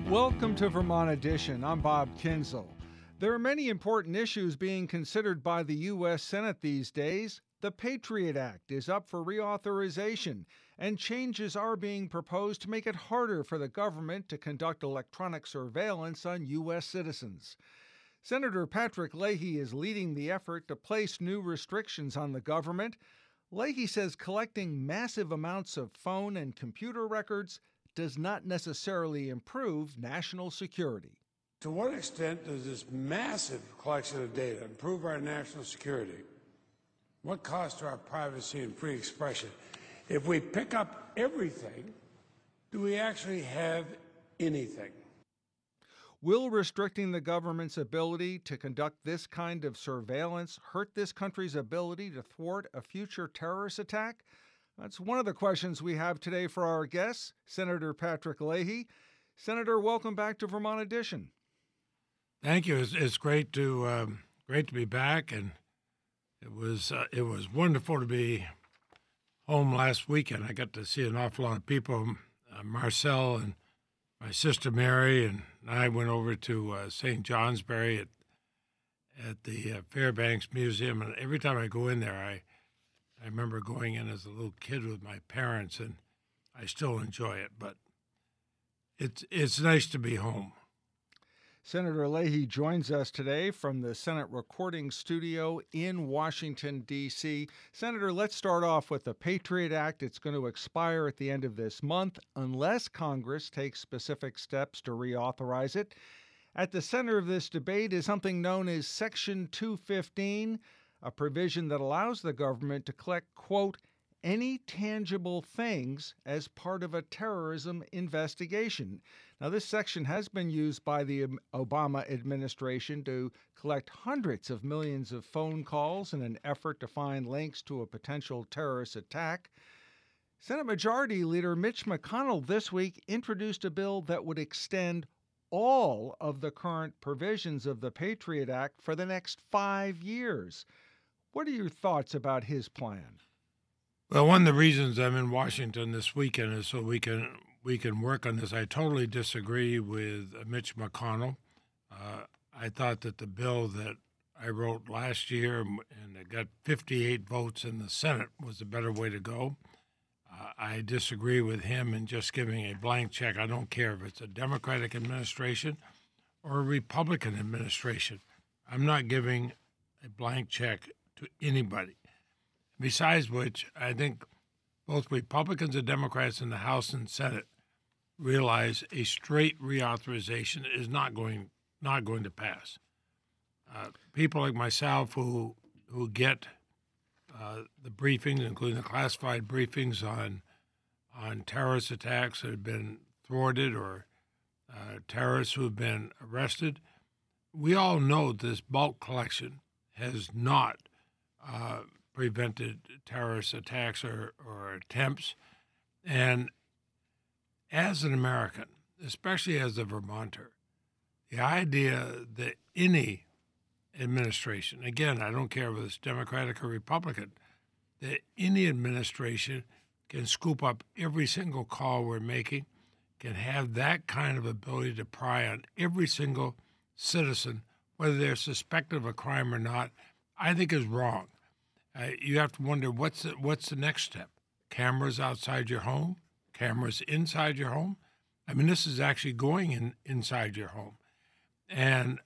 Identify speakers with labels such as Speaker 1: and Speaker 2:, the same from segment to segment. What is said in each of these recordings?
Speaker 1: Welcome to Vermont Edition. I'm Bob Kinzel. There are many important issues being considered by the U.S. Senate these days. The Patriot Act is up for reauthorization, and changes are being proposed to make it harder for the government to conduct electronic surveillance on U.S. citizens. Senator Patrick Leahy is leading the effort to place new restrictions on the government. Leahy says collecting massive amounts of phone and computer records does not necessarily improve national security.
Speaker 2: To what extent does this massive collection of data improve our national security? What cost to our privacy and free expression? If we pick up everything, do we actually have anything?
Speaker 1: Will restricting the government's ability to conduct this kind of surveillance hurt this country's ability to thwart a future terrorist attack? That's one of the questions we have today for our guest, Senator Patrick Leahy. Senator, welcome back to Vermont Edition.
Speaker 3: Thank you. It's great to be back, and it was wonderful to be home last weekend. I got to see an awful lot of people. Marcel and my sister Mary and I went over to St. Johnsbury at the Fairbanks Museum, and every time I go in there, I remember going in as a little kid with my parents, and I still enjoy it. But it's nice to be home.
Speaker 1: Senator Leahy joins us today from the Senate Recording Studio in Washington, D.C. Senator, let's start off with the Patriot Act. It's going to expire at the end of this month unless Congress takes specific steps to reauthorize it. At the center of this debate is something known as Section 215, a provision that allows the government to collect, quote, any tangible things as part of a terrorism investigation. Now, this section has been used by the Obama administration to collect hundreds of millions of phone calls in an effort to find links to a potential terrorist attack. Senate Majority Leader Mitch McConnell this week introduced a bill that would extend all of the current provisions of the Patriot Act for the next 5 years. What are your thoughts about his plan?
Speaker 3: Well, one of the reasons I'm in Washington this weekend is so we can work on this. I totally disagree with Mitch McConnell. I thought that the bill that I wrote last year and it got 58 votes in the Senate was a better way to go. I disagree with him in just giving a blank check. I don't care if it's a Democratic administration or a Republican administration. I'm not giving a blank check to anybody. Besides which, I think both Republicans and Democrats in the House and Senate realize a straight reauthorization is not going to pass. People like myself who get the briefings, including the classified briefings on terrorist attacks that have been thwarted or terrorists who have been arrested, we all know this bulk collection has not prevented terrorist attacks or attempts. And as an American, especially as a Vermonter, the idea that any administration, again, I don't care whether it's Democratic or Republican, that any administration can scoop up every single call we're making, can have that kind of ability to pry on every single citizen, whether they're suspected of a crime or not, I think is wrong. You have to wonder what's the next step? Cameras outside your home? Cameras inside your home? I mean, this is actually going inside your home. And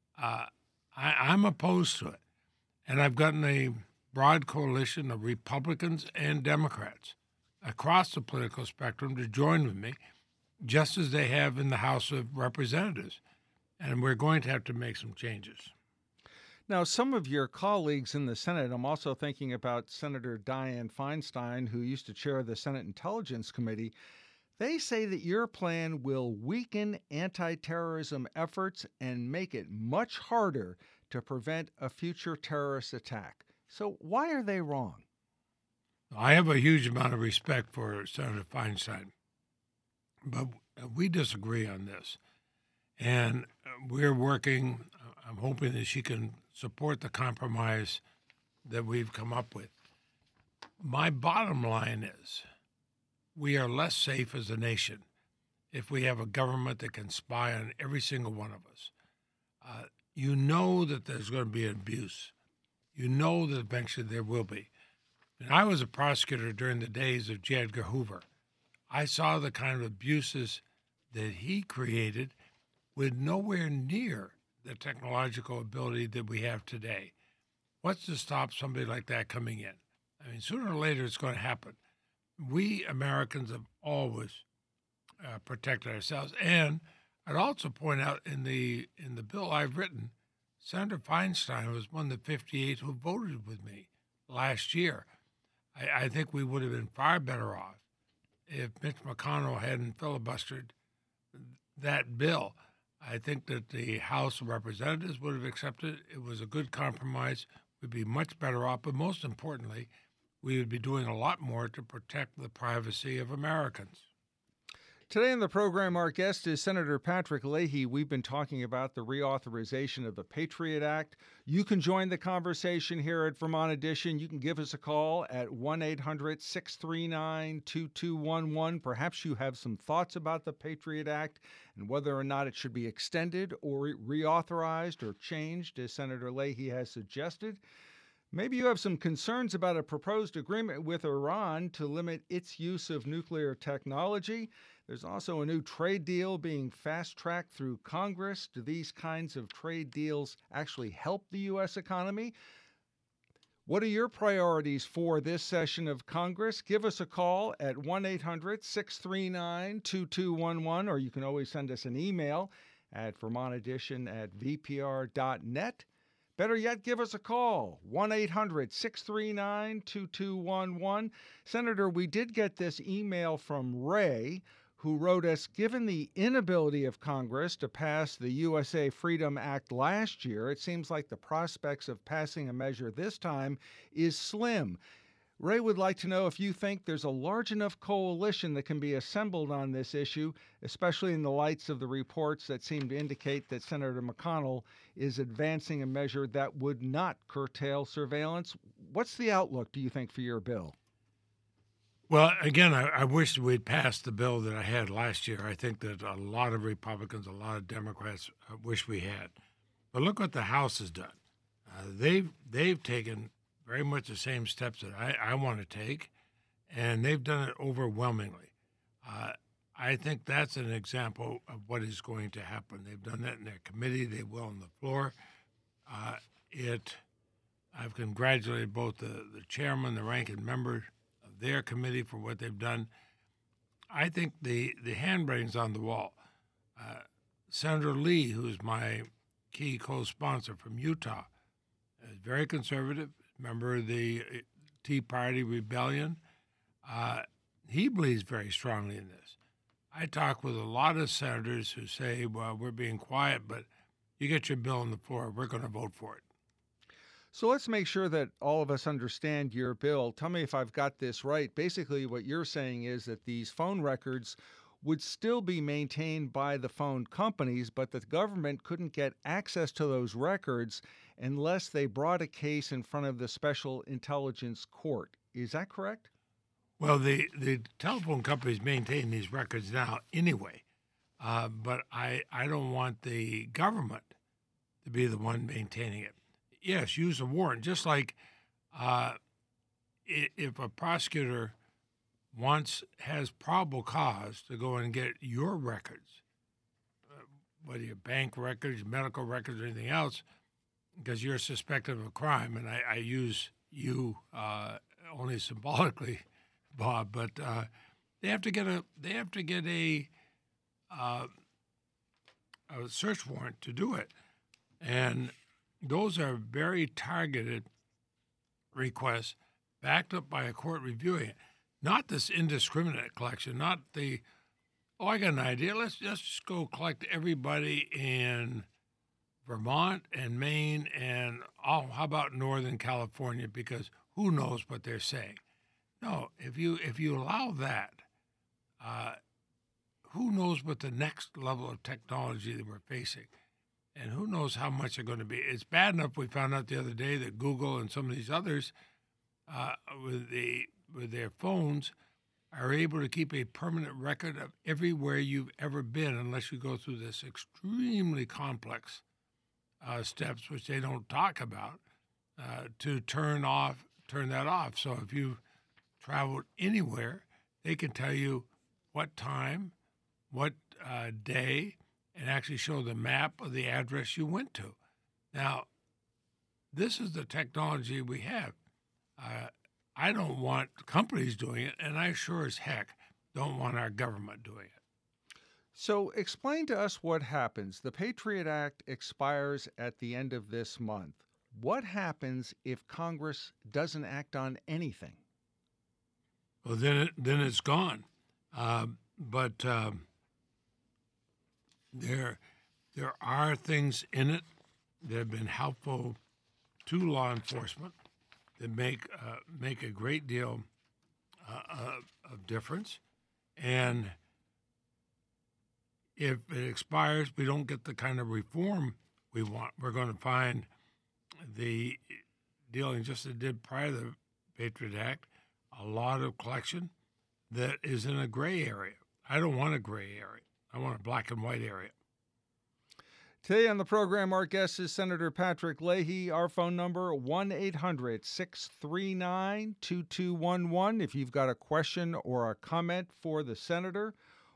Speaker 3: I'm opposed to it. And I've gotten a broad coalition of Republicans and Democrats across the political spectrum to join with me, just as they have in the House of Representatives. And we're going to have to make some changes.
Speaker 1: Now, some of your colleagues in the Senate, I'm also thinking about Senator Dianne Feinstein, who used to chair the Senate Intelligence Committee. They say that your plan will weaken anti-terrorism efforts and make it much harder to prevent a future terrorist attack. So why are they wrong?
Speaker 3: I have a huge amount of respect for Senator Feinstein, but we disagree on this. And we're working, I'm hoping that she can support the compromise that we've come up with. My bottom line is we are less safe as a nation if we have a government that can spy on every single one of us. You know that there's going to be abuse. You know that eventually there will be. And I was a prosecutor during the days of J. Edgar Hoover. I saw the kind of abuses that he created with nowhere near the technological ability that we have today. What's to stop somebody like that coming in? I mean, sooner or later it's going to happen. We Americans have always protected ourselves. And I'd also point out in the bill I've written, Senator Feinstein was one of the 58 who voted with me last year. I think we would have been far better off if Mitch McConnell hadn't filibustered that bill. I think that the House of Representatives would have accepted it. It was a good compromise. We'd be much better off, but most importantly, we would be doing a lot more to protect the privacy of Americans.
Speaker 1: Today on the program, our guest is Senator Patrick Leahy. We've been talking about the reauthorization of the Patriot Act. You can join the conversation here at Vermont Edition. You can give us a call at 1-800-639-2211. Perhaps you have some thoughts about the Patriot Act and whether or not it should be extended or reauthorized or changed, as Senator Leahy has suggested. Maybe you have some concerns about a proposed agreement with Iran to limit its use of nuclear technology. There's also a new trade deal being fast-tracked through Congress. Do these kinds of trade deals actually help the U.S. economy? What are your priorities for this session of Congress? Give us a call at 1-800-639-2211, or you can always send us an email at vermontedition@vpr.net. Better yet, give us a call, 1-800-639-2211. Senator, we did get this email from Ray, who wrote us, given the inability of Congress to pass the USA Freedom Act last year, it seems like the prospects of passing a measure this time is slim. Ray would like to know if you think there's a large enough coalition that can be assembled on this issue, especially in the lights of the reports that seem to indicate that Senator McConnell is advancing a measure that would not curtail surveillance. What's the outlook, do you think, for your bill?
Speaker 3: Well, again, I wish we'd passed the bill that I had last year. I think that a lot of Republicans, a lot of Democrats wish we had. But look what the House has done. They've taken very much the same steps that I want to take, and they've done it overwhelmingly. I think that's an example of what is going to happen. They've done that in their committee. They will on the floor. I've congratulated both the chairman, the ranking member of their committee for what they've done. I think the handwriting's on the wall. Senator Lee, who's my key co-sponsor from Utah, is very conservative, member of the Tea Party rebellion. He believes very strongly in this. I talk with a lot of senators who say, well, we're being quiet, but you get your bill on the floor, we're going to vote for it.
Speaker 1: So let's make sure that all of us understand your bill. Tell me if I've got this right. Basically, what you're saying is that these phone records would still be maintained by the phone companies, but the government couldn't get access to those records unless they brought a case in front of the Special Intelligence Court. Is that correct?
Speaker 3: Well, the telephone companies maintain these records now anyway, but I don't want the government to be the one maintaining it. Yes, use a warrant, just like if a prosecutor has probable cause to go and get your records, whether your bank records, medical records, or anything else, because you're suspected of a crime, and I use you only symbolically, Bob, but they have to get a search warrant to do it, and those are very targeted requests, backed up by a court reviewing it. Not this indiscriminate collection, not the, I got an idea, let's just go collect everybody in Vermont and Maine and, how about Northern California, because who knows what they're saying. No, if you allow that, who knows what the next level of technology that we're facing, and who knows how much they're going to be. It's bad enough we found out the other day that Google and some of these others with their phones are able to keep a permanent record of everywhere you've ever been, unless you go through this extremely complex steps, which they don't talk about, to turn that off. So if you've traveled anywhere, they can tell you what time, what day, and actually show the map of the address you went to. Now, this is the technology we have. I don't want companies doing it, and I sure as heck don't want our government doing it.
Speaker 1: So explain to us what happens. The Patriot Act expires at the end of this month. What happens if Congress doesn't act on anything?
Speaker 3: Well, then it's gone. But there are things in it that have been helpful to law enforcement that make a great deal of difference. And if it expires, we don't get the kind of reform we want. We're going to find the dealing just as it did prior to the Patriot Act, a lot of collection that is in a gray area. I don't want a gray area. I want a black and white area.
Speaker 1: Today on the program, our guest is Senator Patrick Leahy. Our phone number, 1-800-639-2211. If you've got a question or a comment for the senator,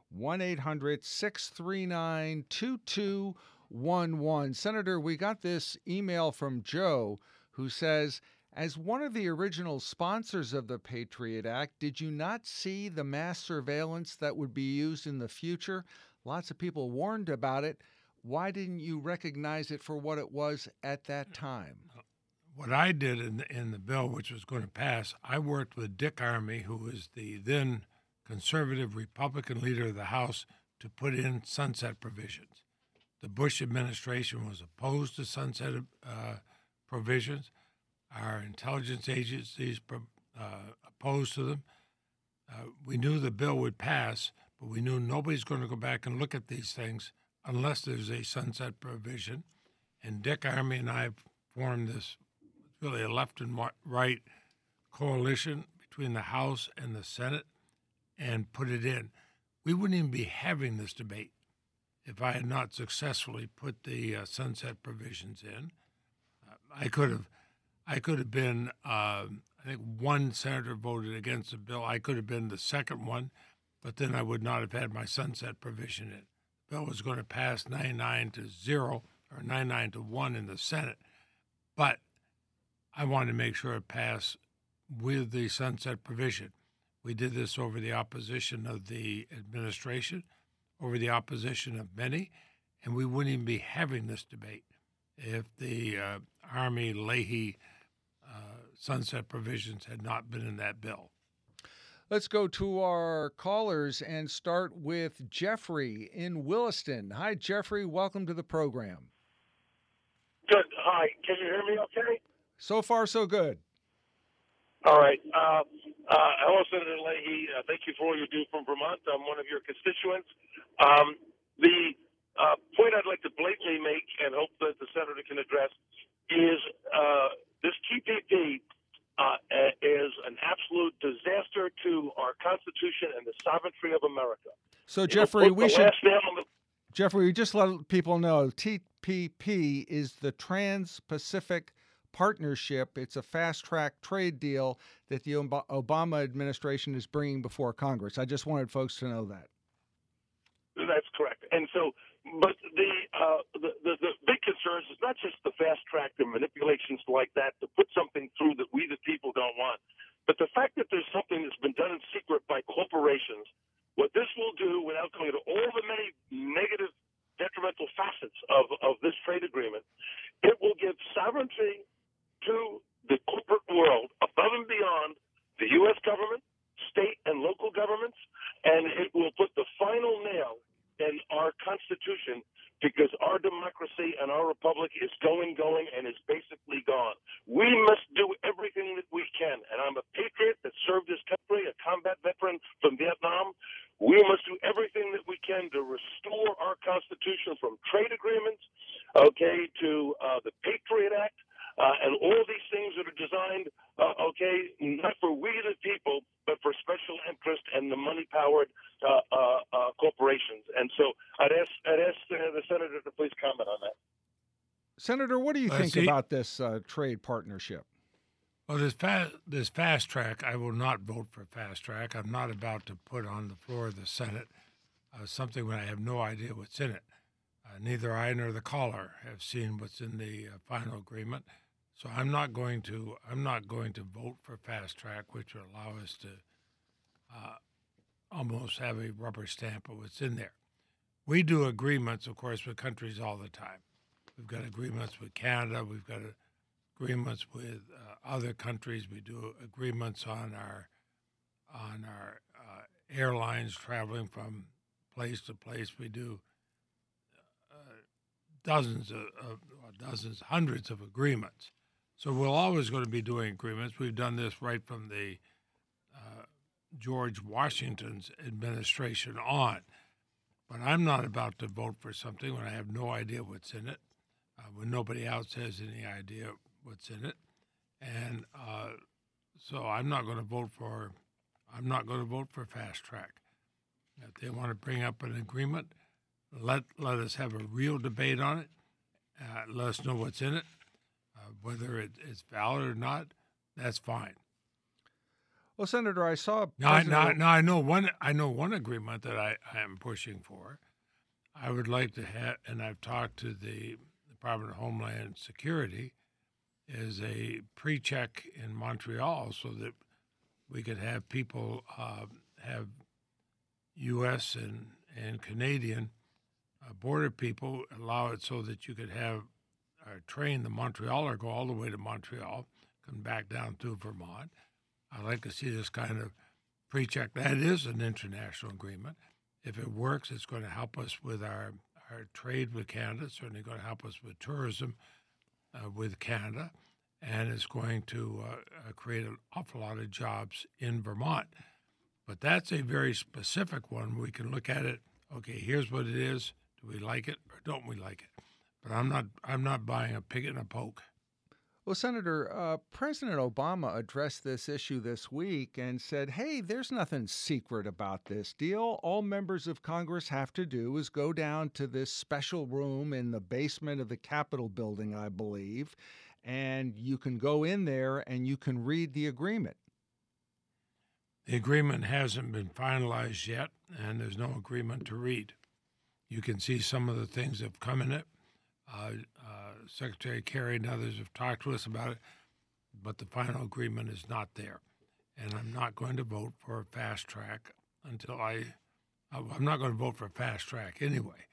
Speaker 1: 1-800-639-2211. Senator, we got this email from Joe who says, as one of the original sponsors of the Patriot Act, did you not see the mass surveillance that would be used in the future? Lots of people warned about it. Why didn't you recognize it for what it was at that time?
Speaker 3: What I did in the bill, which was going to pass, I worked with Dick Armey, who was the then conservative Republican leader of the House, to put in sunset provisions. The Bush administration was opposed to sunset provisions. Our intelligence agencies opposed to them. We knew the bill would pass, but we knew nobody's going to go back and look at these things unless there's a sunset provision. And Dick Armey and I formed this, really a left and right coalition between the House and the Senate and put it in. We wouldn't even be having this debate if I had not successfully put the sunset provisions in. I could have been, I think one senator voted against the bill. I could have been the second one, but then I would not have had my sunset provision in. The bill was going to pass 99-0 or 99-1 in the Senate, but I wanted to make sure it passed with the sunset provision. We did this over the opposition of the administration, over the opposition of many, and we wouldn't even be having this debate if the Armey-Leahy sunset provisions had not been in that bill.
Speaker 1: Let's go to our callers and start with Jeffrey in Williston. Hi, Jeffrey. Welcome to the program.
Speaker 4: Good. Hi. Can you hear me okay?
Speaker 1: So far, so good.
Speaker 4: All right. Hello, Senator Leahy. Thank you for all you do from Vermont. I'm one of your constituents. The point I'd like to blatantly make and hope that the senator can address is this TPP is an absolute disaster to our Constitution and the sovereignty of America.
Speaker 1: So, Jeffrey, we just let people know TPP is the Trans-Pacific Partnership. It's a fast-track trade deal that the Obama administration is bringing before Congress. I just wanted folks to know that.
Speaker 4: That's correct. And so, but the big concern is not just the fast track and manipulations like that to put something through that we the people don't want, but the fact that there's something that's been done in secret by corporations. What this will do, without going into all the many negative, detrimental facets of this trade agreement, it will give sovereignty to the corporate world above and beyond the U.S. government, state and local governments, and it will put the final nail in our Constitution because our democracy and our republic is going, and is basically gone. We must do everything that we can, and I'm a patriot that served this country, a combat veteran from Vietnam. We must do everything that we can to restore our Constitution from trade agreements, to the Patriot Act, and all these things that are designed, not for we the people, but for special interest and and the money-powered corporations. And so I'd ask the senator to please comment on that.
Speaker 1: Senator, what do you think
Speaker 3: see-
Speaker 1: about this trade partnership?
Speaker 3: Well, this fast track, I will not vote for fast track. I'm not about to put on the floor of the Senate something when I have no idea what's in it. Neither I nor the caller have seen what's in the final agreement, so I'm not going to vote for fast track, which will allow us to almost have a rubber stamp of what's in there. We do agreements, of course, with countries all the time. We've got agreements with Canada. We've got agreements with other countries. We do agreements on our airlines traveling from place to place. We do hundreds of agreements. So we're always going to be doing agreements. We've done this right from the George Washington's administration on. But I'm not about to vote for something when I have no idea what's in it, when nobody else has any idea what's in it, and so I'm not going to vote for fast track. If they want to bring up an agreement, let us have a real debate on it. Let us know what's in it, whether it's valid or not. That's fine.
Speaker 1: Well, Senator, I saw.
Speaker 3: Now I know one agreement that I am pushing for. I would like to have, and I've talked to the Department of Homeland Security, is a pre-check in Montreal so that we could have people have U.S. and Canadian border people, allow it so that you could have train the Montrealer go all the way to Montreal, come back down through Vermont. I'd like to see this kind of pre-check. That is an international agreement. If it works, it's going to help us with our trade with Canada. It's certainly going to help us with tourism with Canada, and it's going to create an awful lot of jobs in Vermont. But that's a very specific one. We can look at it. Okay, here's what it is. Do we like it or don't we like it? But I'm not buying a pig in a poke.
Speaker 1: Well, Senator, President Obama addressed this issue this week and said, hey, there's nothing secret about this deal. All members of Congress have to do is go down to this special room in the basement of the Capitol building, I believe, and you can go in there and you can read the agreement.
Speaker 3: The agreement hasn't been finalized yet, and there's no agreement to read. You can see some of the things that have come in it. Secretary Kerry and others have talked to us about it, but the final agreement is not there. And I'm not going to vote for a fast track until I'm not going to vote for a fast track anyway.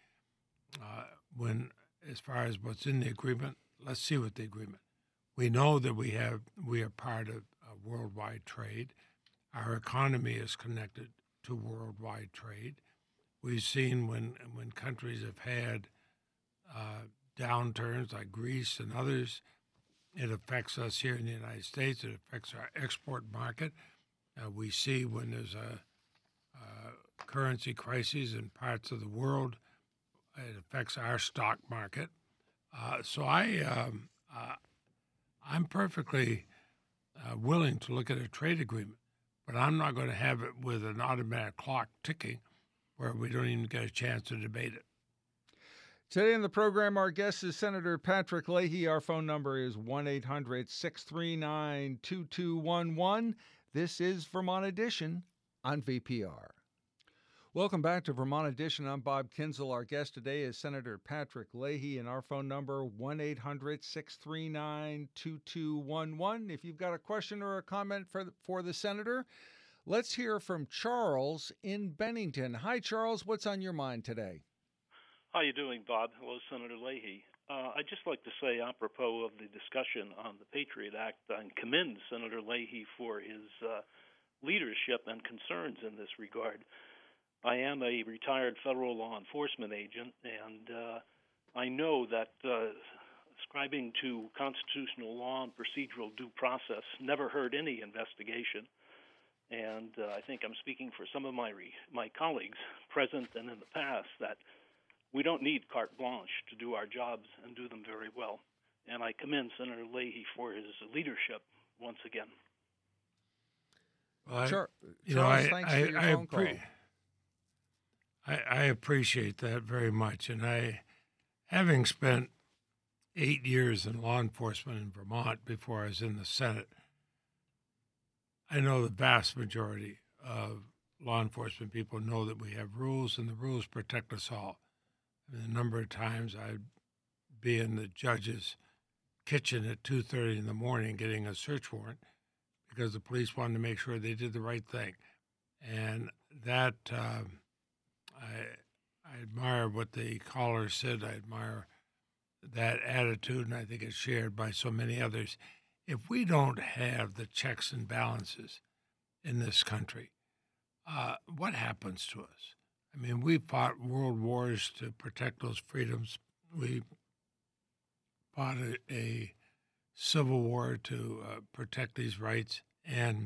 Speaker 3: As far as what's in the agreement, let's see what the agreement. We know that we are part of worldwide trade. Our economy is connected to worldwide trade. We've seen when countries have had downturns like Greece and others, it affects us here in the United States. It affects our export market. We see when there's a currency crisis in parts of the world, it affects our stock market. So I'm perfectly willing to look at a trade agreement, but I'm not going to have it with an automatic clock ticking where we don't even get a chance to debate it.
Speaker 1: Today in the program, our guest is Senator Patrick Leahy. Our phone number is 1-800-639-2211. This is Vermont Edition on VPR. Welcome back to Vermont Edition. I'm Bob Kinzel. Our guest today is Senator Patrick Leahy, and our phone number, 1-800-639-2211. If you've got a question or a comment for the senator, let's hear from Charles in Bennington. Hi, Charles. What's on your mind today?
Speaker 5: How you doing, Bob? Hello, Senator Leahy. I'd just like to say, apropos of the discussion on the Patriot Act, I commend Senator Leahy for his leadership and concerns in this regard. I am a retired federal law enforcement agent, and I know that ascribing to constitutional law and procedural due process never hurt any investigation. And I think I'm speaking for some of my colleagues, present and in the past, that we don't need carte blanche to do our jobs and do them very well. And I commend Senator Leahy for his leadership once again.
Speaker 3: Well,
Speaker 1: Sure.
Speaker 3: you
Speaker 1: Charles,
Speaker 3: know,
Speaker 1: thanks for your phone call.
Speaker 3: I appreciate that very much. And having spent 8 years in law enforcement in Vermont before I was in the Senate, I know the vast majority of law enforcement people know that we have rules, and the rules protect us all. I mean, a number of times I'd be in the judge's kitchen at 2:30 in the morning getting a search warrant because the police wanted to make sure they did the right thing. And that I admire what the caller said. I admire that attitude, and I think it's shared by so many others. If we don't have the checks and balances in this country, what happens to us? I mean, we fought world wars to protect those freedoms. We fought a civil war to protect these rights, and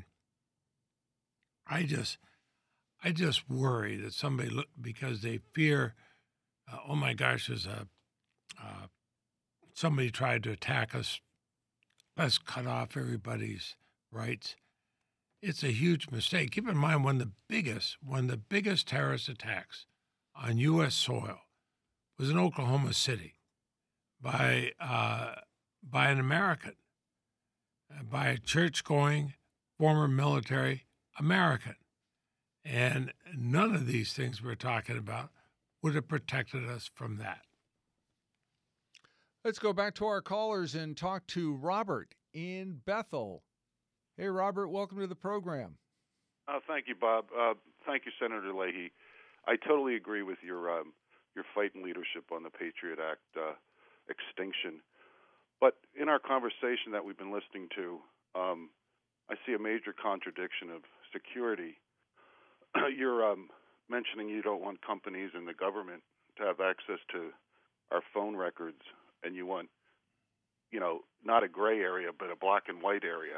Speaker 3: I just worry that somebody because they fear, oh my gosh, there's somebody tried to attack us. Let's cut off everybody's rights. It's a huge mistake. Keep in mind one of the biggest terrorist attacks on U.S. soil was in Oklahoma City by an American, by a church-going former military American. And none of these things we're talking about would have protected us from that.
Speaker 1: Let's go back to our callers and talk to Robert in Bethel. Hey, Robert, welcome to the program.
Speaker 6: Thank you, Bob. Thank you, Senator Leahy. I totally agree with your fight and leadership on the Patriot Act extinction. But in our conversation that we've been listening to, I see a major contradiction of security. You're mentioning you don't want companies and the government to have access to our phone records, and you want, not a gray area, but a black and white area.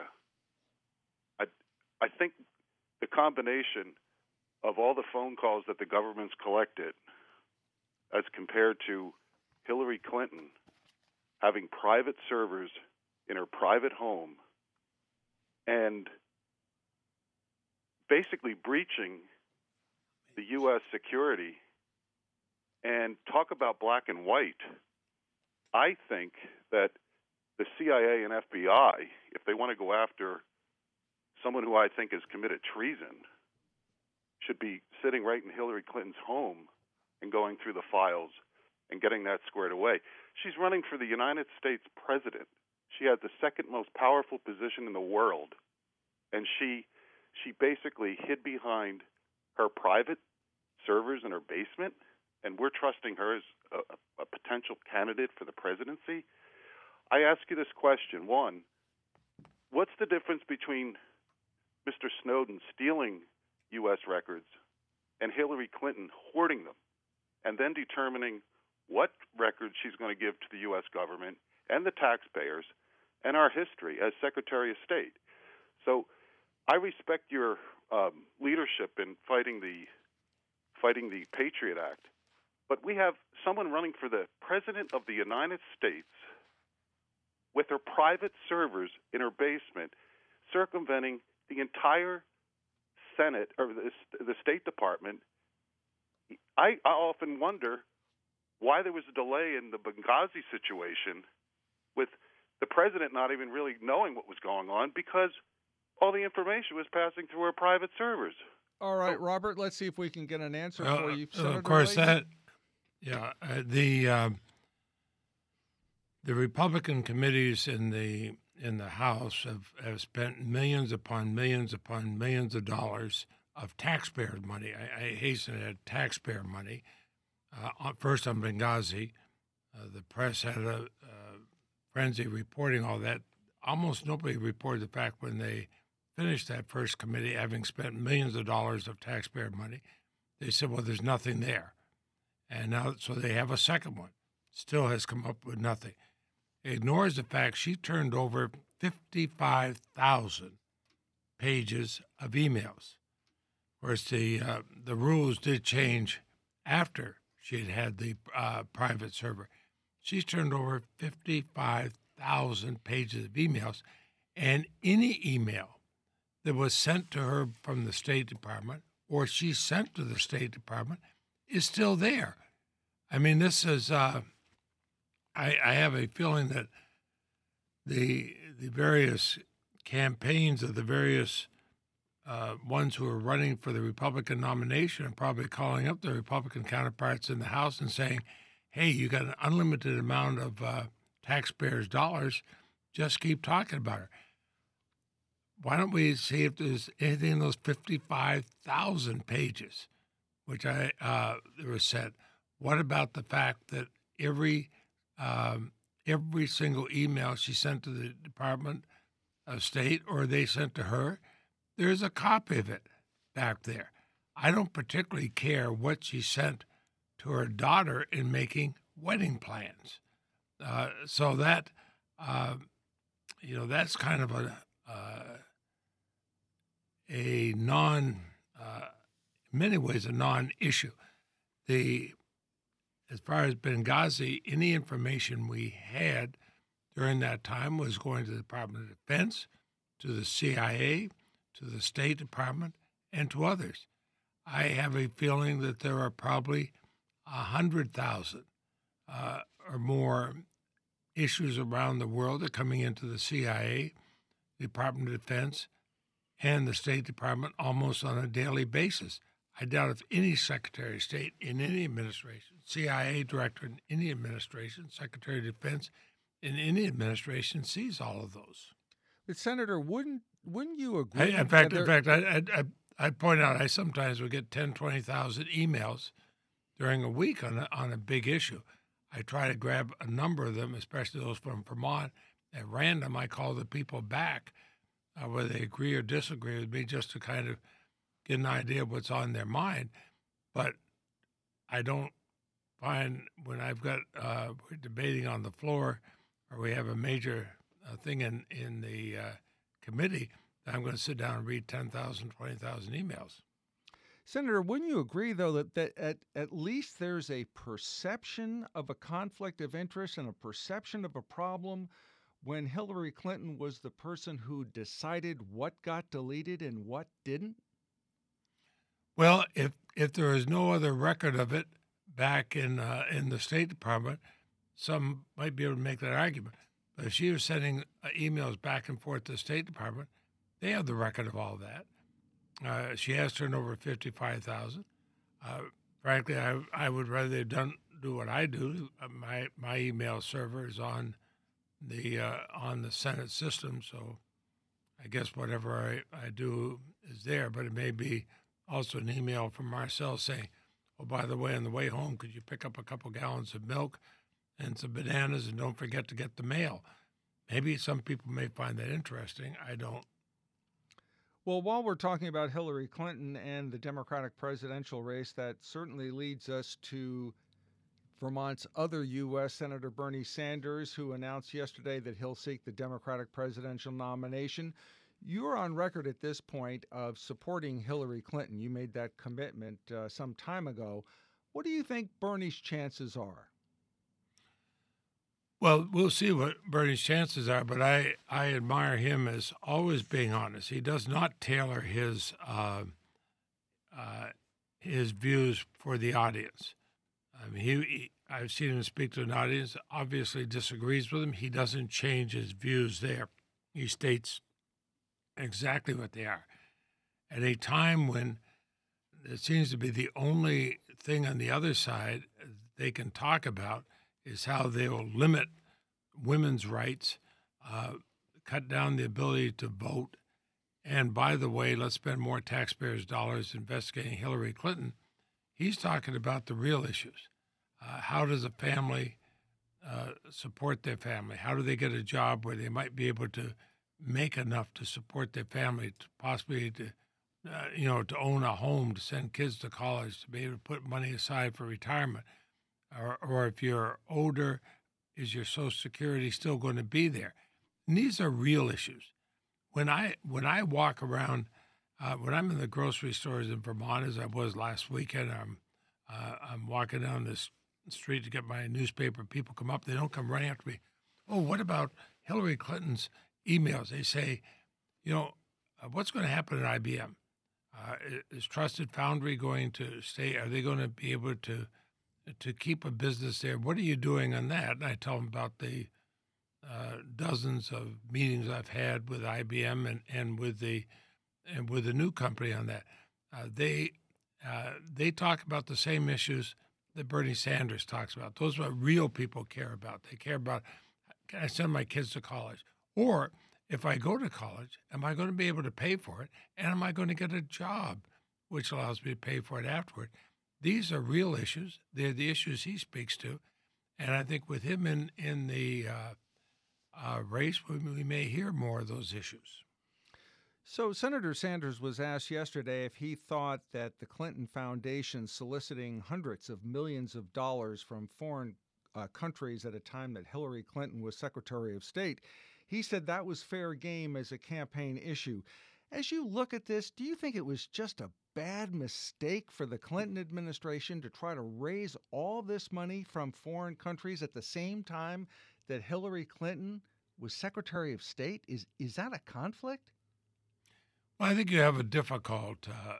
Speaker 6: I think the combination of all the phone calls that the government's collected as compared to Hillary Clinton having private servers in her private home and basically breaching the U.S. security, and talk about black and white, I think that the CIA and FBI, if they want to go after someone who I think has committed treason, should be sitting right in Hillary Clinton's home and going through the files and getting that squared away. She's running for the United States president. She has the second most powerful position in the world, and she basically hid behind her private servers in her basement, and we're trusting her as a potential candidate for the presidency. I ask you this question. One, what's the difference between Mr. Snowden stealing U.S. records and Hillary Clinton hoarding them, and then determining what records she's going to give to the U.S. government and the taxpayers and our history as Secretary of State? So I respect your leadership in fighting the Patriot Act, but we have someone running for the President of the United States with her private servers in her basement, circumventing the entire Senate or the State Department. I often wonder why there was a delay in the Benghazi situation with the president not even really knowing what was going on because all the information was passing through her private servers.
Speaker 1: All right, Robert, let's see if we can get an answer for you.
Speaker 3: Of course,
Speaker 1: Leahy?
Speaker 3: The Republican committees in the House have spent millions upon millions upon millions of dollars of taxpayer money. I hasten to add taxpayer money. First on Benghazi, the press had a frenzy reporting all that. Almost nobody reported the fact when they finished that first committee, having spent millions of dollars of taxpayer money, they said, well, there's nothing there. And now, so they have a second one. Still has come up with nothing. It ignores the fact she turned over 55,000 pages of emails. Of course, the rules did change after she had the private server. She's turned over 55,000 pages of emails, and any email that was sent to her from the State Department or she sent to the State Department is still there. I mean, this is, I have a feeling that the various campaigns of the various ones who are running for the Republican nomination are probably calling up their Republican counterparts in the House and saying, hey, you got an unlimited amount of taxpayers' dollars, just keep talking about it. Why don't we see if there's anything in those 55,000 pages, which there was said? What about the fact that every single email she sent to the Department of State or they sent to her, there's a copy of it back there. I don't particularly care what she sent to her daughter in making wedding plans. So that, that's kind of a non, in many ways, a non-issue. As far as Benghazi, any information we had during that time was going to the Department of Defense, to the CIA, to the State Department, and to others. I have a feeling that there are probably 100,000 or more issues around the world that are coming into the CIA, Department of Defense, and the State Department almost on a daily basis. I doubt if any Secretary of State in any administration, CIA director in any administration, Secretary of Defense in any administration sees all of those.
Speaker 1: But Senator, wouldn't you agree?
Speaker 3: In fact, I point out I sometimes would get 10, 20,000 emails during a week on a big issue. I try to grab a number of them, especially those from Vermont. At random, I call the people back, whether they agree or disagree with me, just to kind of get an idea of what's on their mind. But I don't find when I've got we're debating on the floor or we have a major thing in the committee, that I'm going to sit down and read 10,000, 20,000 emails.
Speaker 1: Senator, wouldn't you agree, though, that at least there's a perception of a conflict of interest and a perception of a problem when Hillary Clinton was the person who decided what got deleted and what didn't?
Speaker 3: Well, if there is no other record of it back in the State Department, some might be able to make that argument. But if she was sending emails back and forth to the State Department, they have the record of all that. She has turned over 55,000. Frankly, I would rather they've do what I do. My email server is on the Senate system, so I guess whatever I do is there. But it may be also an email from Marcel saying, "Oh, by the way, on the way home, could you pick up a couple gallons of milk and some bananas, and don't forget to get the mail." Maybe some people may find that interesting. I don't.
Speaker 1: Well, while we're talking about Hillary Clinton and the Democratic presidential race, that certainly leads us to Vermont's other U.S. Senator Bernie Sanders, who announced yesterday that he'll seek the Democratic presidential nomination. You're on record at this point of supporting Hillary Clinton. You made that commitment some time ago. What do you think Bernie's chances are?
Speaker 3: Well, we'll see what Bernie's chances are, but I admire him as always being honest. He does not tailor his views for the audience. I mean, I've seen him speak to an audience, obviously disagrees with him. He doesn't change his views there. He states exactly what they are. At a time when it seems to be the only thing on the other side they can talk about is how they will limit women's rights, cut down the ability to vote, and by the way, let's spend more taxpayers' dollars investigating Hillary Clinton. He's talking about the real issues. How does a family support their family? How do they get a job where they might be able to make enough to support their family, to possibly to own a home, to send kids to college, to be able to put money aside for retirement? Or if you're older, is your Social Security still going to be there? And these are real issues. When I walk around, when I'm in the grocery stores in Vermont, as I was last weekend, I'm walking down this street to get my newspaper. People come up, they don't come running after me. Oh, what about Hillary Clinton's emails? They say, what's going to happen at IBM? Is Trusted Foundry going to stay? Are they going to be able to keep a business there? What are you doing on that? And I tell them about the dozens of meetings I've had with IBM and with the new company on that. They talk about the same issues that Bernie Sanders talks about. Those are what real people care about. They care about, can I send my kids to college? Or if I go to college, am I going to be able to pay for it? And am I going to get a job which allows me to pay for it afterward? These are real issues. They're the issues he speaks to. And I think with him in the race, we may hear more of those issues.
Speaker 1: So Senator Sanders was asked yesterday if he thought that the Clinton Foundation soliciting hundreds of millions of dollars from foreign countries at a time that Hillary Clinton was Secretary of State, he said that was fair game as a campaign issue. As you look at this, do you think it was just a bad mistake for the Clinton administration to try to raise all this money from foreign countries at the same time that Hillary Clinton was Secretary of State? Is that a conflict?
Speaker 3: Well, I think you have a difficult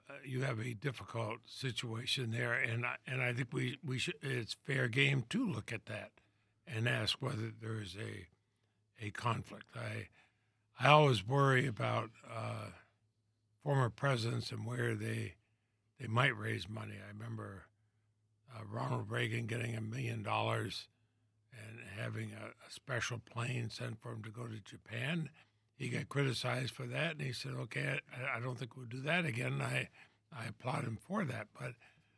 Speaker 3: situation there, and I think we should. It's fair game to look at that and ask whether there is a conflict. I always worry about former presidents and where they might raise money. I remember Ronald Reagan getting $1 million and having a special plane sent for him to go to Japan. He got criticized for that, and he said, okay, I don't think we'll do that again. I applaud him for that. But,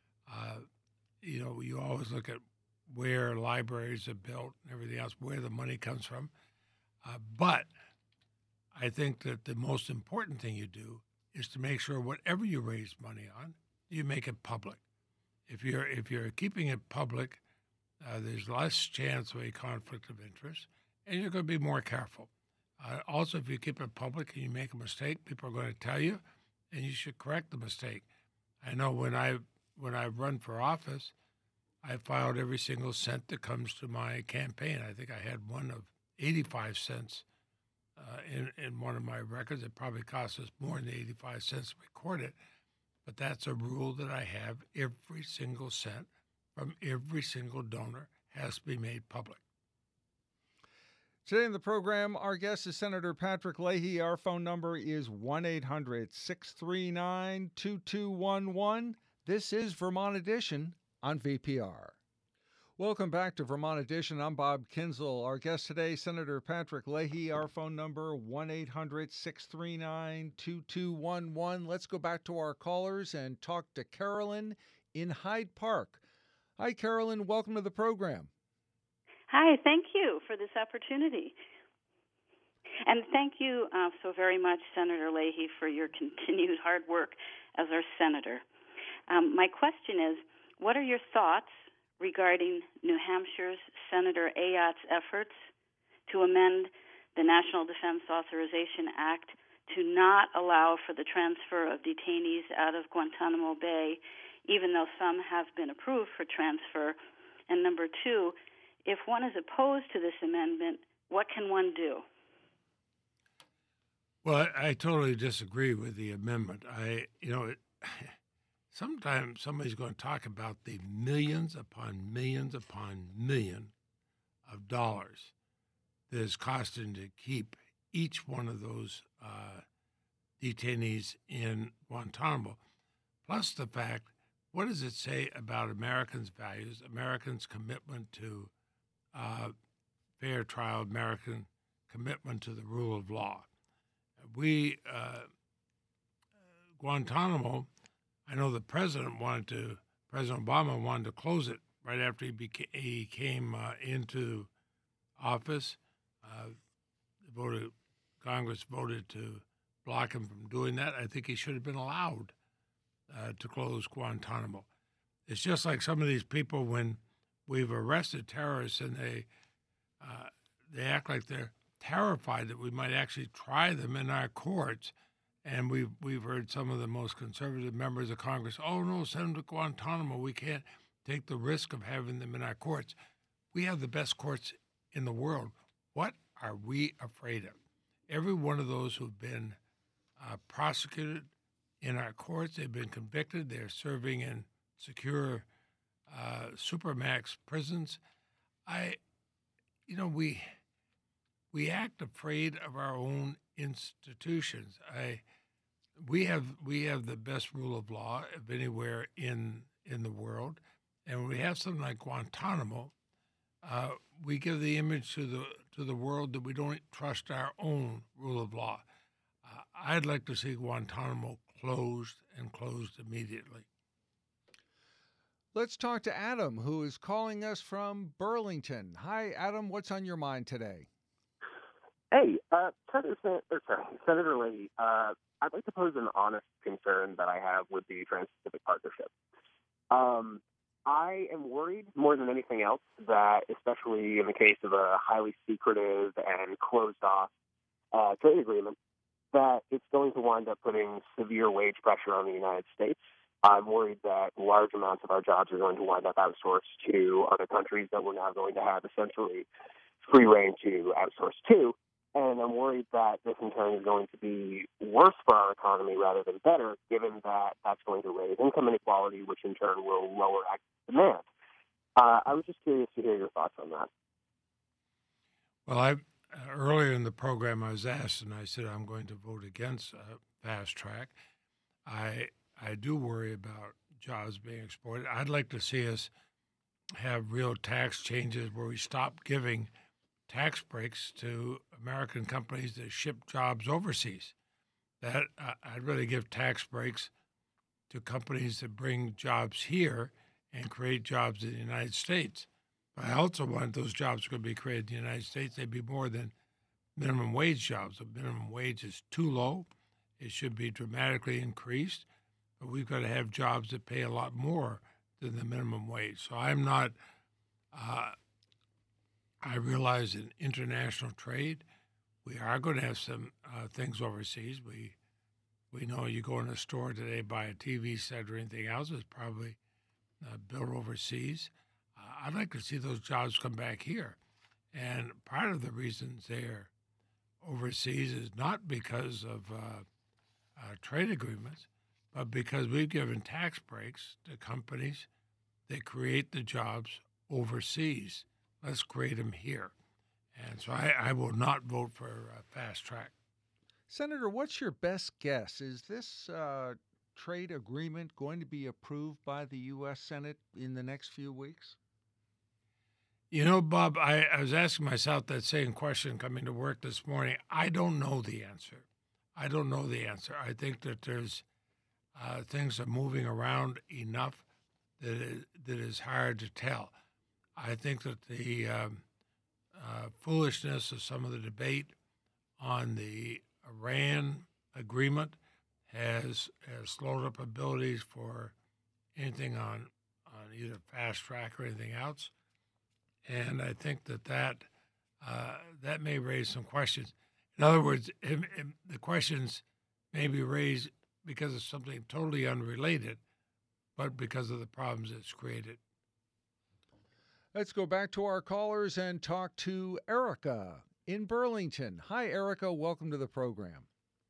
Speaker 3: you always look at where libraries are built and everything else, where the money comes from. But I think that the most important thing you do is to make sure whatever you raise money on, you make it public. If you're keeping it public, there's less chance of a conflict of interest, and you're going to be more careful. Also, if you keep it public and you make a mistake, people are going to tell you, and you should correct the mistake. I know when I run for office, I filed every single cent that comes to my campaign. I think I had one of 85 cents in one of my records. It probably cost us more than 85 cents to record it, but that's a rule that I have. Every single cent from every single donor has to be made public.
Speaker 1: Today in the program, our guest is Senator Patrick Leahy. Our phone number is 1-800-639-2211. This is Vermont Edition on VPR. Welcome back to Vermont Edition. I'm Bob Kinzel. Our guest today, Senator Patrick Leahy. Our phone number, 1-800-639-2211. Let's go back to our callers and talk to Carolyn in Hyde Park. Hi, Carolyn. Welcome to the program.
Speaker 7: Hi, thank you for this opportunity. And thank you so very much, Senator Leahy, for your continued hard work as our senator. My question is, what are your thoughts regarding New Hampshire's Senator Ayotte's efforts to amend the National Defense Authorization Act to not allow for the transfer of detainees out of Guantanamo Bay, even though some have been approved for transfer? And number two, if one is opposed to this amendment, what can one do?
Speaker 3: Well, I totally disagree with the amendment. Sometimes somebody's going to talk about the millions upon millions upon million of dollars that is costing to keep each one of those detainees in Guantanamo. Plus the fact, what does it say about Americans' values, Americans' commitment to fair trial, American commitment to the rule of law? Guantanamo, I know the President Obama wanted to close it right after he came into office. Congress voted to block him from doing that. I think he should have been allowed to close Guantanamo. It's just like some of these people when we've arrested terrorists and they act like they're terrified that we might actually try them in our courts. And we've heard some of the most conservative members of Congress, oh, no, send them to Guantanamo. We can't take the risk of having them in our courts. We have the best courts in the world. What are we afraid of? Every one of those who've been prosecuted in our courts. They've been convicted. They're serving in secure supermax prisons. We act afraid of our own institutions. We have the best rule of law of anywhere in the world, and when we have something like Guantanamo, we give the image to the world that we don't trust our own rule of law. I'd like to see Guantanamo closed and closed immediately.
Speaker 1: Let's talk to Adam, who is calling us from Burlington. Hi, Adam. What's on your mind today?
Speaker 8: Hey, Senator Leahy, I'd like to pose an honest concern that I have with the Trans-Pacific Partnership. I am worried more than anything else that, especially in the case of a highly secretive and closed-off trade agreement, that it's going to wind up putting severe wage pressure on the United States. I'm worried that large amounts of our jobs are going to wind up outsourced to other countries that we're now going to have essentially free reign to outsource to. And I'm worried that this in turn is going to be worse for our economy rather than better, given that that's going to raise income inequality, which in turn will lower active demand. I was just curious to hear your thoughts on that.
Speaker 3: Well, earlier in the program, I was asked, and I said I'm going to vote against fast track. I do worry about jobs being exploited. I'd like to see us have real tax changes where we stop giving tax breaks to American companies that ship jobs overseas. That I'd rather give tax breaks to companies that bring jobs here and create jobs in the United States. But I also want those jobs to be created in the United States. They'd be more than minimum wage jobs. The minimum wage is too low. It should be dramatically increased. But we've got to have jobs that pay a lot more than the minimum wage. So I'm not, I realize in international trade, we are going to have some things overseas. We know you go in a store today, buy a TV set or anything else, it's probably built overseas. I'd like to see those jobs come back here. And part of the reasons they're overseas is not because of trade agreements, but because we've given tax breaks to companies that create the jobs overseas. Let's create them here. And so I will not vote for fast track.
Speaker 1: Senator, what's your best guess? Is this trade agreement going to be approved by the U.S. Senate in the next few weeks?
Speaker 3: You know, Bob, I was asking myself that same question coming to work this morning. I don't know the answer. I think that there's things are moving around enough that it is hard to tell. I think that the foolishness of some of the debate on the Iran agreement has slowed up abilities for anything on either fast track or anything else. And I think that may raise some questions. In other words, the questions may be raised because of something totally unrelated, but because of the problems it's created.
Speaker 1: Let's go back to our callers and talk to Erica in Burlington. Hi, Erica. Welcome to the program.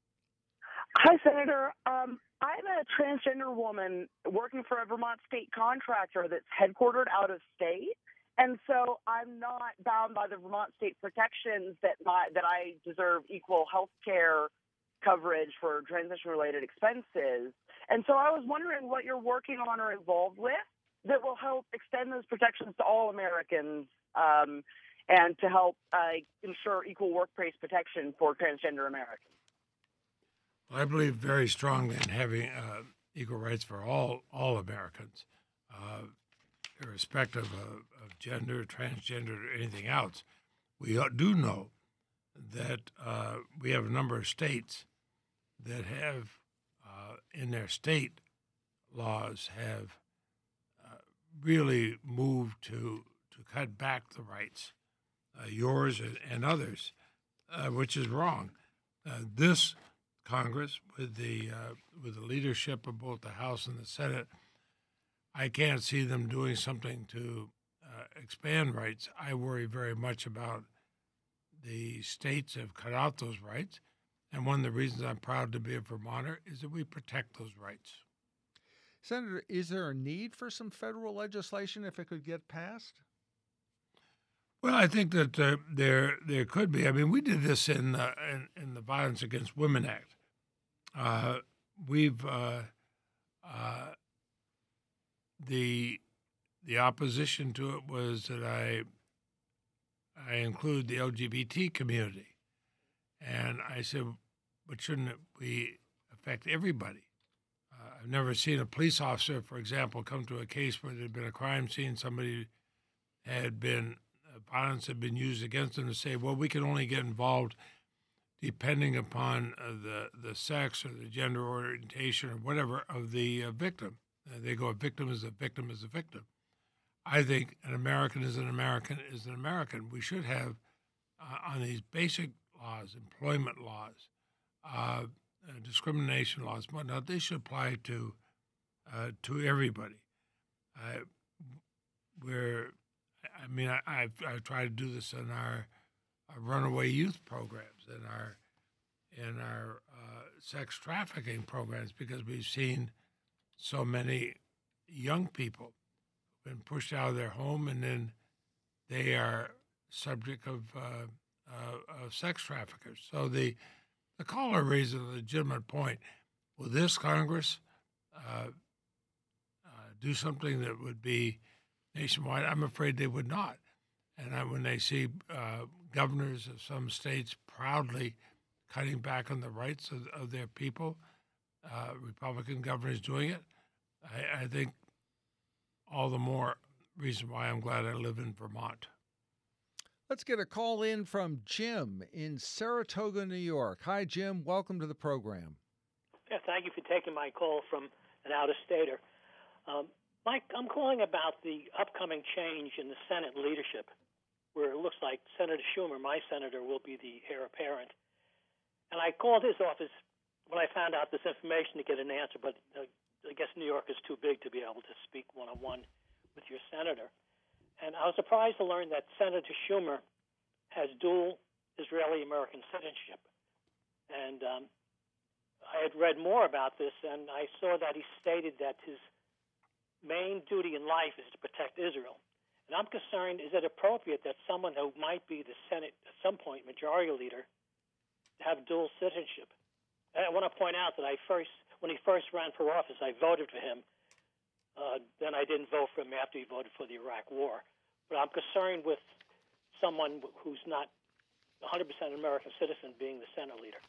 Speaker 9: Hi, Senator. I'm a transgender woman working for a Vermont state contractor that's headquartered out of state. And so I'm not bound by the Vermont state protections that I deserve equal health care coverage for transition-related expenses. And so I was wondering what you're working on or involved with that will help extend those protections to all Americans and to help ensure equal workplace protection for transgender Americans.
Speaker 3: I believe very strongly in having equal rights for all Americans, irrespective of gender, transgender, or anything else. We do know that we have a number of states that have, in their state laws, have really moved to cut back the rights, yours and others, which is wrong. This Congress, with the leadership of both the House and the Senate, I can't see them doing something to expand rights. I worry very much about the states have cut out those rights, And one of the reasons I'm proud to be a Vermonter is that we protect those rights.
Speaker 1: Senator, is there a need for some federal legislation if it could get passed?
Speaker 3: Well, I think that there could be. I mean, we did this in the Violence Against Women Act. The opposition to it was that I include the LGBT community, and I said, but shouldn't we affect everybody? I've never seen a police officer, for example, come to a case where there had been a crime scene, somebody had been violence had been used against them, to say, well, we can only get involved depending upon the sex or the gender orientation or whatever of the victim. They go, a victim is a victim is a victim. I think an American is an American is an American. We should have, on these basic laws, employment laws, discrimination laws, whatnot, they should apply to everybody. I've tried to do this in our runaway youth programs, in our sex trafficking programs, because we've seen so many young people been pushed out of their home, and then they are subject of sex traffickers. So the caller raises a legitimate point. Will this Congress do something that would be nationwide? I'm afraid they would not. And when they see governors of some states proudly cutting back on the rights of their people, Republican governors doing it, I think all the more reason why I'm glad I live in Vermont.
Speaker 1: Let's get a call in from Jim in Saratoga, New York. Hi, Jim. Welcome to the program.
Speaker 10: Yeah, thank you for taking my call from an out-of-stater. Mike, I'm calling about the upcoming change in the Senate leadership, where it looks like Senator Schumer, my senator, will be the heir apparent. And I called his office when I found out this information to get an answer, but I guess New York is too big to be able to speak one-on-one with your senator. And I was surprised to learn that Senator Schumer has dual Israeli-American citizenship. And I had read more about this, and I saw that he stated that his main duty in life is to protect Israel. And I'm concerned, is it appropriate that someone who might be the Senate, at some point, majority leader, have dual citizenship? And I want to point out that when he first ran for office, I voted for him. Then I didn't vote for him after he voted for the Iraq War. But I'm concerned with someone who's not 100% American citizen being the Senate leader.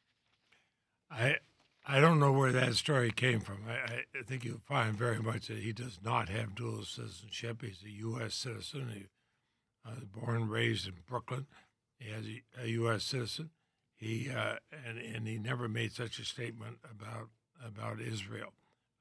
Speaker 3: I don't know where that story came from. I think you'll find very much that he does not have dual citizenship. He's a U.S. citizen. He was born and raised in Brooklyn. He has a U.S. citizen. He and he never made such a statement about Israel.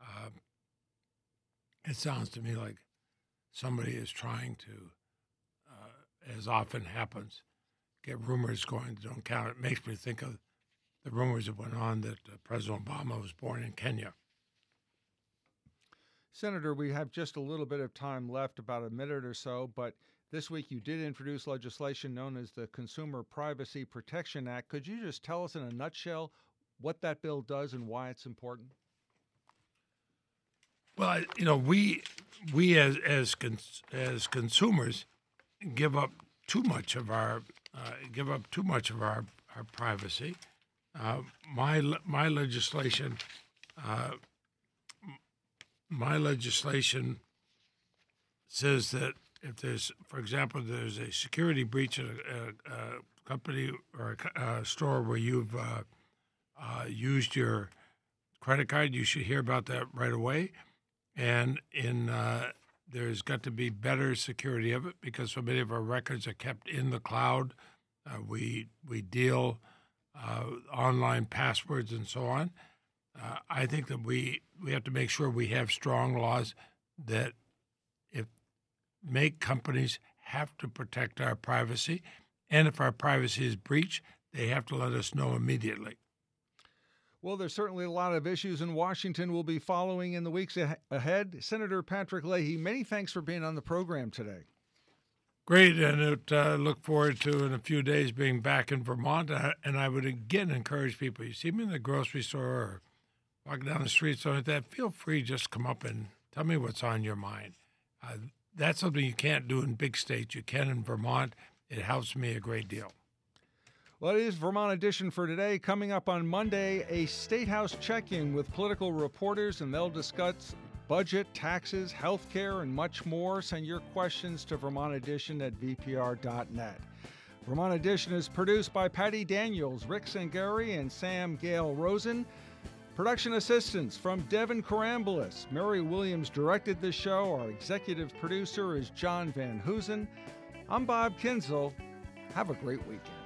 Speaker 3: It sounds to me like somebody is trying to, as often happens, get rumors going that don't count. It makes me think of the rumors that went on that President Obama was born in Kenya.
Speaker 1: Senator, we have just a little bit of time left, about a minute or so, but this week you did introduce legislation known as the Consumer Privacy Protection Act. Could you just tell us in a nutshell what that bill does and why it's important?
Speaker 3: Well, we as consumers give up too much of our privacy. My legislation says that if there's, for example, there's a security breach at a company or a store where you've used your credit card, you should hear about that right away. And there's got to be better security of it, because so many of our records are kept in the cloud. We deal online passwords and so on. I think that we have to make sure we have strong laws that make companies have to protect our privacy, and if our privacy is breached, they have to let us know immediately.
Speaker 1: Well, there's certainly a lot of issues in Washington we'll be following in the weeks ahead. Senator Patrick Leahy, many thanks for being on the program today.
Speaker 3: Great, and look forward to in a few days being back in Vermont. And I would again encourage people, you see me in the grocery store or walking down the street, something like that, feel free just to come up and tell me what's on your mind. That's something you can't do in big states. You can in Vermont. It helps me a great deal.
Speaker 1: Well, it is Vermont Edition for today. Coming up on Monday, a State House check-in with political reporters, and they'll discuss budget, taxes, health care, and much more. Send your questions to Vermont Edition at vpr.net. Vermont Edition is produced by Patty Daniels, Rick Sangari, and Sam Gale Rosen. Production assistance from Devin Karambulis. Mary Williams directed the show. Our executive producer is John Van Hoosen. I'm Bob Kinzel. Have a great weekend.